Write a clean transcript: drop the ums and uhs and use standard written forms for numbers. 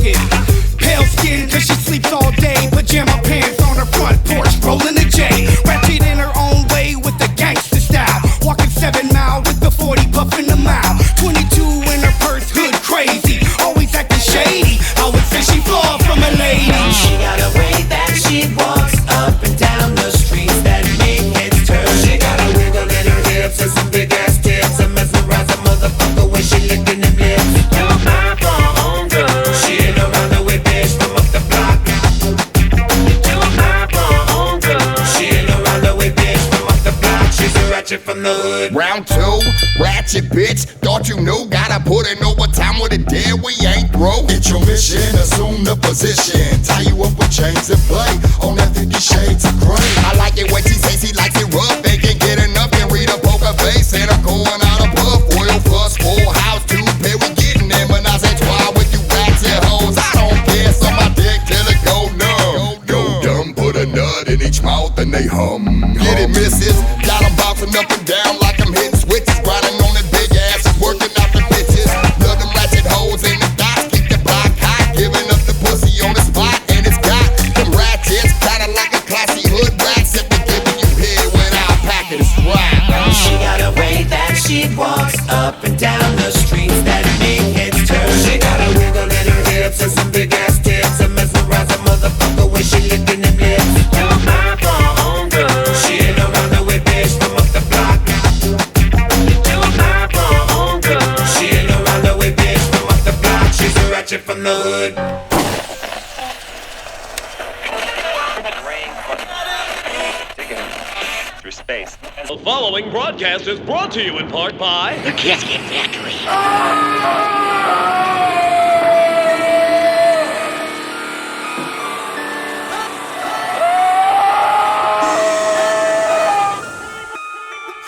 ratchet. Pale skin cause she sleeps all day. Pajama pants on her front porch, rolling a J. Ratchet in her own way with the gangster style. Walking 7 mile with the 40 puffing the mile. 22 in her purse, hood crazy. Always acting shady. I would say she far from a lady. She got a way that she walks up and down the streets that make heads turn. She got a wiggle in her hips and some big ass tits. And mesmerize a motherfucker when she licking them lips. You're my bomb girl. She ain't around the way, bitch, from up the block. You're my bomb girl. She ain't around the way, bitch, from up the block. She's a ratchet from the hood. Round 2, ratchet bitch. Thought you knew, gotta put in overtime with a dead we ain't through. Get your mission, assume the position. Tie you up with chains and play on that 50 shades of gray. I like it when she says she likes it rough. They can get enough and read a poker face. And I'm going out of puff. Oil plus, full house, 2 pair, we getting them. And I say try with you ratchet hoes. I don't care, so my dick till it go numb. Go dumb, put a nut in each mouth and they hum. Get it, missus? Got them bouncing up and down like I'm hitting switches. Grinding on that big ass, working out the bitches. Love them ratchet hoes in the dots, keep the block hot. Giving up the pussy on the spot, and it's got them ratchets. Kinda like a classy hood rat, except for giving you head without packing it's right. She got a way that she walks up and down the streets that make heads turn. She got a wiggle in her hips and some big ass tits. And mesmerize a motherfucker when she licking them lips. You're my bomb girl. She ain't around the way, bitch, from up the block. You're my bomb girl. She ain't around the way, bitch, from up the block. She's a ratchet from the hood. Through space. The following broadcast is brought to you in part by The Casket Factory.